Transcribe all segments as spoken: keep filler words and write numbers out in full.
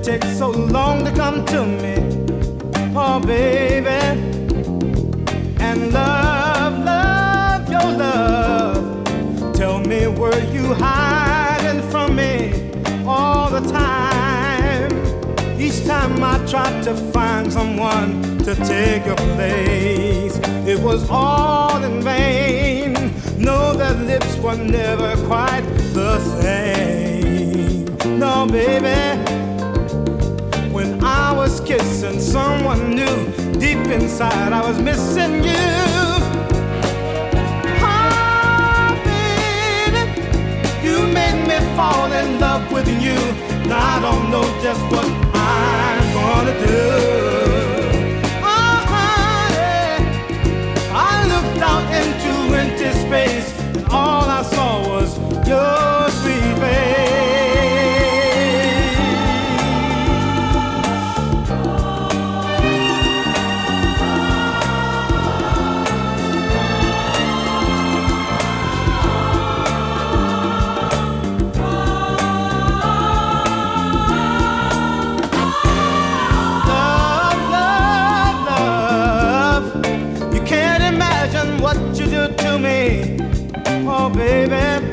take so long to come to me? Oh, baby. And love, love, your love. Tell me, were you hiding from me all the time? Each time I tried to find someone to take your place, it was all in vain. No, their lips were never quite the same. No, baby. When I was kissing someone new, deep inside I was missing you. Oh, baby, you made me fall in love with you. Now I don't know just what I'm gonna do. Oh, honey, I looked out into empty space, and all I saw was your sweet face. To me, oh baby,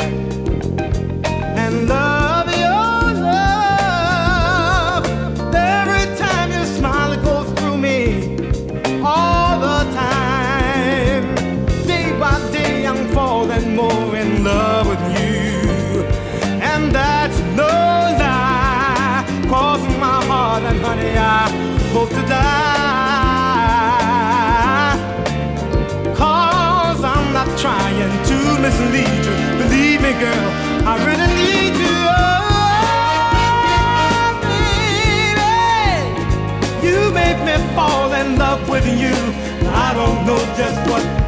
and love, your love. Every time you smile, it goes through me all the time. Day by day, I'm falling more in love with you, and that's no lie. Crossing my heart, and honey, I hope to die. Not trying to mislead you. Believe me, girl, I really need you. Oh, baby, you make me fall in love with you. I don't know just what